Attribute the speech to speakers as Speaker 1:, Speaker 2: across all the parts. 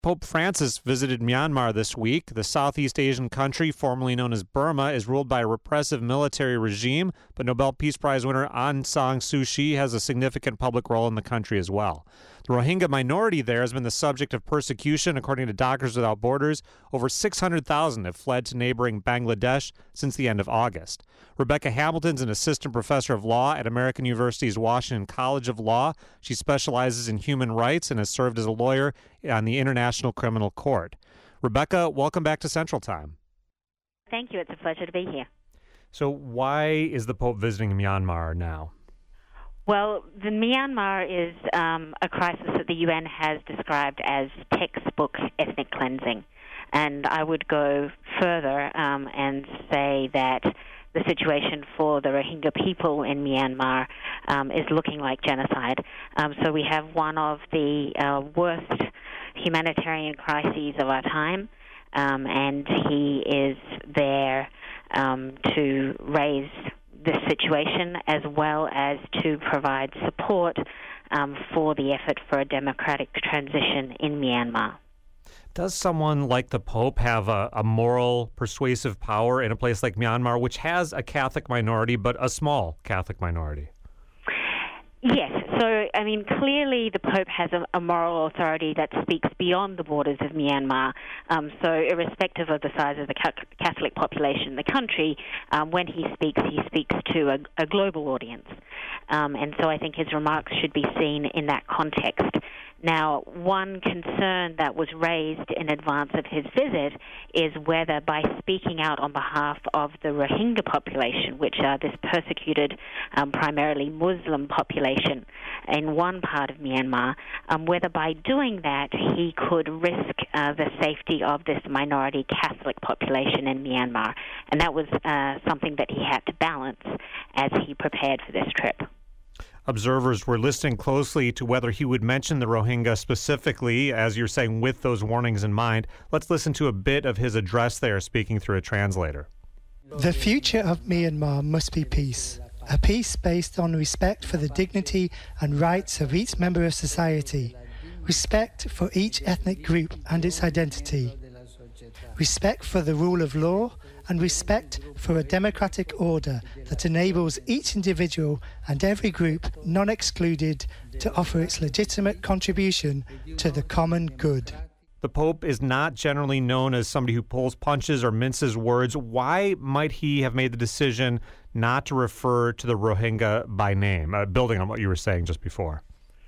Speaker 1: Pope Francis visited Myanmar this week. The Southeast Asian country, formerly known as Burma, is ruled by a repressive military regime, but Nobel Peace Prize winner Aung San Suu Kyi has a significant public role in the country as well. The Rohingya minority there has been the subject of persecution. According to Doctors Without Borders, over 600,000 have fled to neighboring Bangladesh since the end of August. Rebecca Hamilton's an assistant professor of law at American University's Washington College of Law. She specializes in human rights and has served as a lawyer on the International Criminal Court. Rebecca, welcome back to Central Time.
Speaker 2: Thank you. It's a pleasure to be here.
Speaker 1: So why is the Pope visiting Myanmar now?
Speaker 2: Well, the Myanmar is a crisis that the UN has described as textbook ethnic cleansing. And I would go further and say that the situation for the Rohingya people in Myanmar is looking like genocide. So we have one of the worst humanitarian crises of our time, and he is there to raise this situation as well as to provide support for the effort for a democratic transition in Myanmar.
Speaker 1: Does someone like the Pope have a moral, persuasive power in a place like Myanmar, which has a Catholic minority, but a small Catholic minority?
Speaker 2: Yes. So, I mean, clearly the Pope has a moral authority that speaks beyond the borders of Myanmar. So irrespective of the size of the Catholic population in the country, when he speaks to a global audience. And so I think his remarks should be seen in that context. Now, one concern that was raised in advance of his visit is whether by speaking out on behalf of the Rohingya population, which are this persecuted, primarily Muslim population in one part of Myanmar, whether by doing that he could risk the safety of this minority Catholic population in Myanmar. And that was something that he had to balance as he prepared for this trip.
Speaker 1: Observers were listening closely to whether he would mention the Rohingya specifically, as you're saying, with those warnings in mind. Let's listen to a bit of his address there, speaking through a translator.
Speaker 3: The future of Myanmar must be peace. A peace based on respect for the dignity and rights of each member of society, respect for each ethnic group and its identity, respect for the rule of law, and respect for a democratic order that enables each individual and every group, none excluded, to offer its legitimate contribution to the common good.
Speaker 1: The Pope is not generally known as somebody who pulls punches or minces words. Why might he have made the decision not to refer to the Rohingya by name, building on what you were saying just before?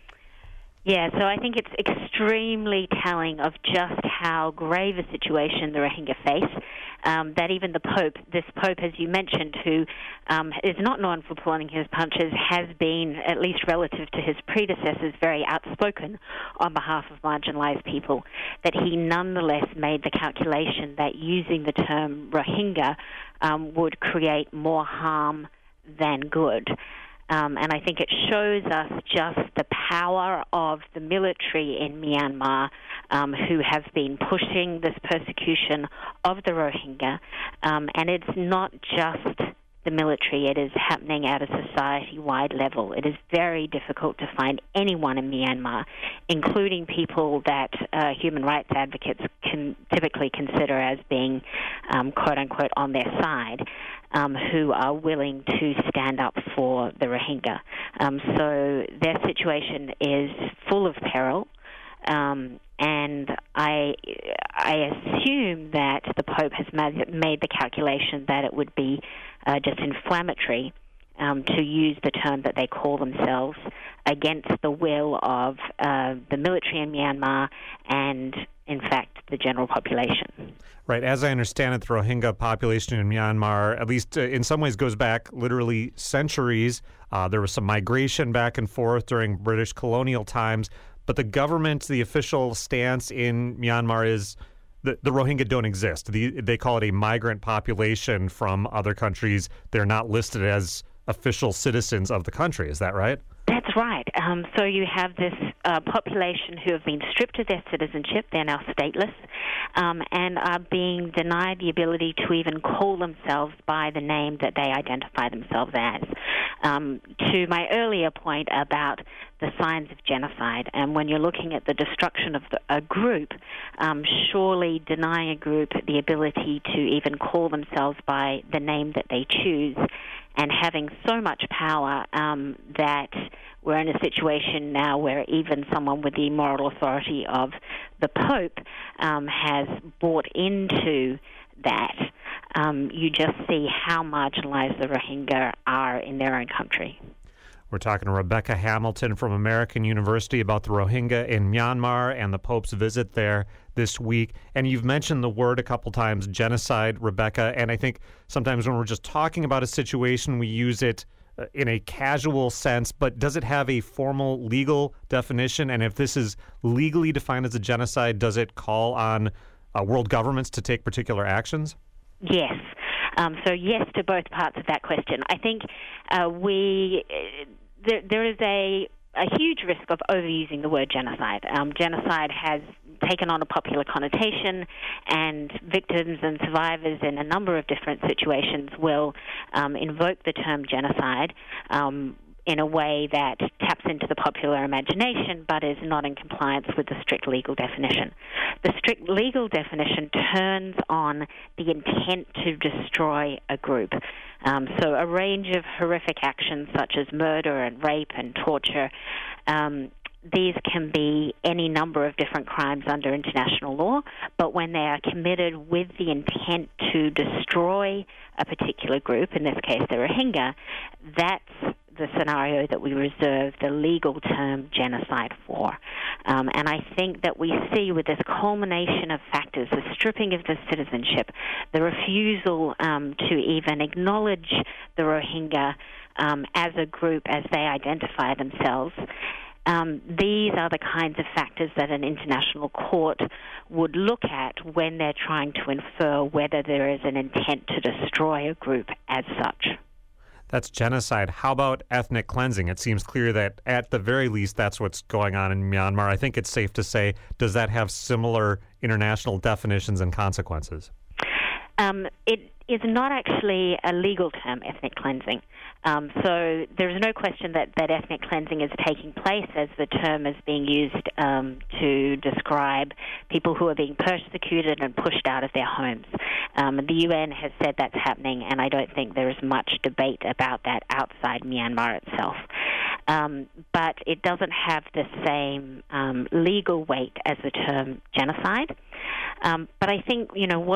Speaker 2: Yeah, so I think it's extremely telling of just how grave a situation the Rohingya face, that even this Pope, as you mentioned, who is not known for pulling his punches, has been, at least relative to his predecessors, very outspoken on behalf of marginalized people, that he nonetheless made the calculation that using the term Rohingya would create more harm than good. And I think it shows us just the power of the military in Myanmar who have been pushing this persecution of the Rohingya. And it's not just the military, it is happening at a society-wide level. It is very difficult to find anyone in Myanmar, including people that human rights advocates can typically consider as being, quote-unquote, on their side, who are willing to stand up for the Rohingya. So their situation is full of peril. And I assume that the Pope has made the calculation that it would be just inflammatory to use the term that they call themselves against the will of the military in Myanmar and, in fact, the general population.
Speaker 1: Right. As I understand it, the Rohingya population in Myanmar, at least in some ways, goes back literally centuries. There was some migration back and forth during British colonial times. But the government, the official stance in Myanmar is the Rohingya don't exist. They call it a migrant population from other countries. They're not listed as official citizens of the country. Is that right?
Speaker 2: That's That's right. So you have this population who have been stripped of their citizenship. They're now stateless and are being denied the ability to even call themselves by the name that they identify themselves as. To my earlier point about the signs of genocide, and when you're looking at the destruction of a group, surely denying a group the ability to even call themselves by the name that they choose, and having so much power that we're in a situation now where even someone with the moral authority of the Pope has bought into that. You just see how marginalized the Rohingya are in their own country.
Speaker 1: We're talking to Rebecca Hamilton from American University about the Rohingya in Myanmar and the Pope's visit there this week. And you've mentioned the word a couple times, genocide, Rebecca, and I think sometimes when we're just talking about a situation, we use it in a casual sense, but does it have a formal legal definition? And if this is legally defined as a genocide, does it call on world governments to take particular actions?
Speaker 2: Yes. So yes to both parts of that question. I think there is a huge risk of overusing the word genocide. Genocide has taken on a popular connotation, and victims and survivors in a number of different situations will invoke the term genocide in a way that taps into the popular imagination but is not in compliance with the strict legal definition. The strict legal definition turns on the intent to destroy a group. So a range of horrific actions such as murder and rape and torture, these can be any number of different crimes under international law, but when they are committed with the intent to destroy a particular group, in this case the Rohingya, that's the scenario that we reserve the legal term genocide for. And I think that we see with this culmination of factors, the stripping of the citizenship, the refusal to even acknowledge the Rohingya as a group as they identify themselves, these are the kinds of factors that an international court would look at when they're trying to infer whether there is an intent to destroy a group as such.
Speaker 1: That's genocide. How about ethnic cleansing? It seems clear that at the very least that's what's going on in Myanmar. I think it's safe to say, does that have similar international definitions and consequences?
Speaker 2: It is not actually a legal term, ethnic cleansing. So there's no question that ethnic cleansing is taking place as the term is being used to describe people who are being persecuted and pushed out of their homes. The UN has said that's happening, and I don't think there is much debate about that outside Myanmar itself. But it doesn't have the same legal weight as the term genocide. But I think,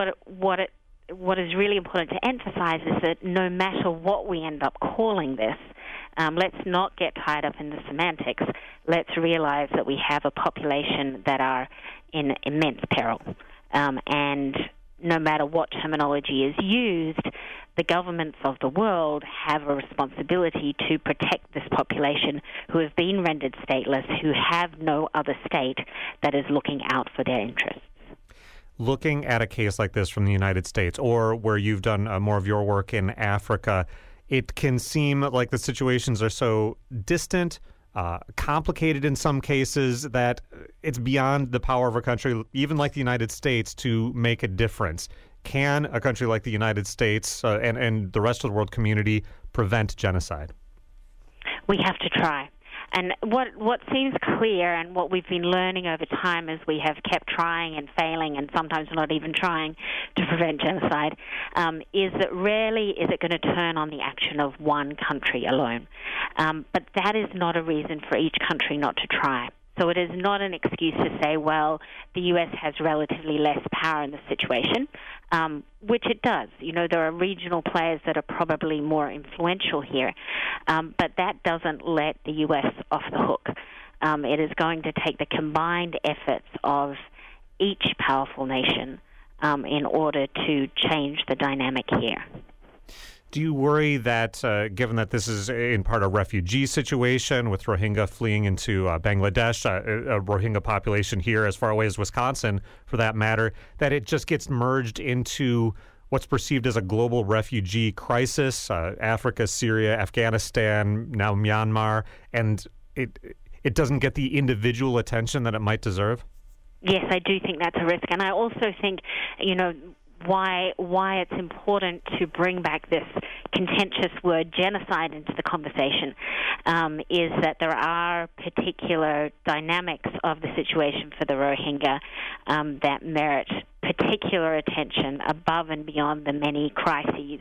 Speaker 2: what is really important to emphasize is that no matter what we end up calling this, let's not get tied up in the semantics. Let's realize that we have a population that are in immense peril. And no matter what terminology is used, the governments of the world have a responsibility to protect this population who have been rendered stateless, who have no other state that is looking out for their interests.
Speaker 1: Looking at a case like this from the United States, or where you've done more of your work in Africa, it can seem like the situations are so distant, complicated in some cases, that it's beyond the power of a country, even like the United States, to make a difference. Can a country like the United States and the rest of the world community prevent genocide?
Speaker 2: We have to try. And what seems clear, and what we've been learning over time as we have kept trying and failing and sometimes not even trying to prevent genocide, is that rarely is it going to turn on the action of one country alone. But that is not a reason for each country not to try. So it is not an excuse to say, well, the U.S. has relatively less power in the situation, which it does. There are regional players that are probably more influential here, but that doesn't let the U.S. off the hook. It is going to take the combined efforts of each powerful nation in order to change the dynamic here.
Speaker 1: Do you worry that, given that this is in part a refugee situation with Rohingya fleeing into Bangladesh, a Rohingya population here as far away as Wisconsin, for that matter, that it just gets merged into what's perceived as a global refugee crisis, Africa, Syria, Afghanistan, now Myanmar, and it doesn't get the individual attention that it might deserve?
Speaker 2: Yes, I do think that's a risk. And I also think, why it's important to bring back this contentious word genocide into the conversation is that there are particular dynamics of the situation for the Rohingya that merit particular attention above and beyond the many crises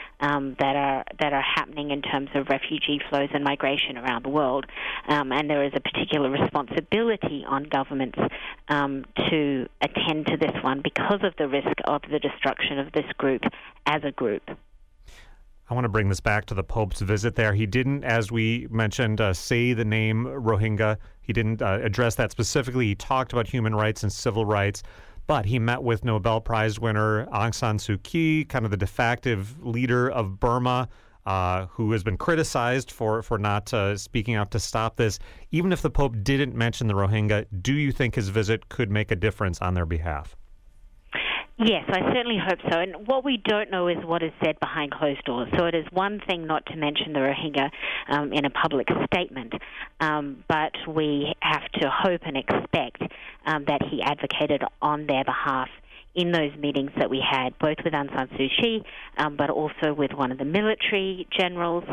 Speaker 2: that are happening in terms of refugee flows and migration around the world. And there is a particular responsibility on governments to attend to this one because of the risk of the destruction of this group as a group.
Speaker 1: I want to bring this back to the Pope's visit there. He didn't, as we mentioned, say the name Rohingya. He didn't address that specifically. He talked about human rights and civil rights. But he met with Nobel Prize winner Aung San Suu Kyi, kind of the de facto leader of Burma, who has been criticized for not speaking out to stop this. Even if the Pope didn't mention the Rohingya, do you think his visit could make a difference on their behalf?
Speaker 2: Yes, I certainly hope so. And what we don't know is what is said behind closed doors. So it is one thing not to mention the Rohingya in a public statement, but we have to hope and expect that he advocated on their behalf in those meetings that we had, both with Aung San Suu Kyi, but also with one of the military generals.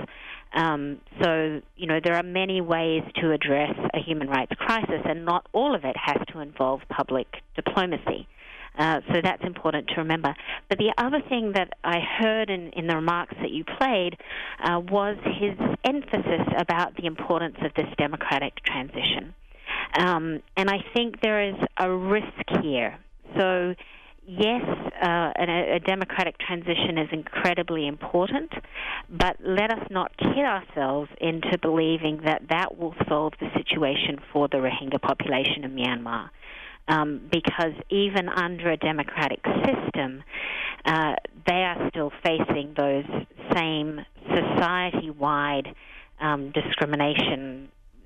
Speaker 2: So, there are many ways to address a human rights crisis, and not all of it has to involve public diplomacy. So that's important to remember. But the other thing that I heard in the remarks that you played was his emphasis about the importance of this democratic transition. And I think there is a risk here. So, yes, a democratic transition is incredibly important, but let us not kid ourselves into believing that will solve the situation for the Rohingya population in Myanmar. Because even under a democratic system, they are still facing those same society-wide discrimination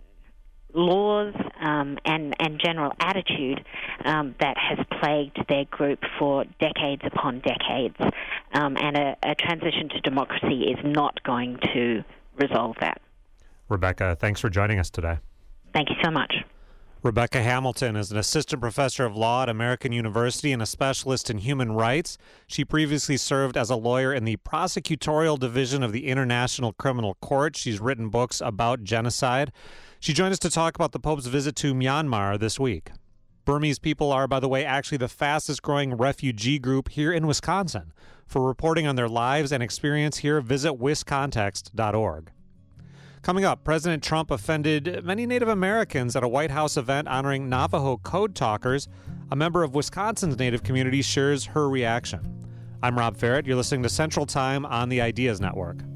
Speaker 2: laws and general attitude that has plagued their group for decades upon decades. And a transition to democracy is not going to resolve that.
Speaker 1: Rebecca, thanks for joining us today.
Speaker 2: Thank you so much.
Speaker 1: Rebecca Hamilton is an assistant professor of law at American University and a specialist in human rights. She previously served as a lawyer in the prosecutorial division of the International Criminal Court. She's written books about genocide. She joined us to talk about the Pope's visit to Myanmar this week. Burmese people are, by the way, actually the fastest growing refugee group here in Wisconsin. For reporting on their lives and experience here, visit wiscontext.org. Coming up, President Trump offended many Native Americans at a White House event honoring Navajo code talkers. A member of Wisconsin's Native community shares her reaction. I'm Rob Ferrett. You're listening to Central Time on the Ideas Network.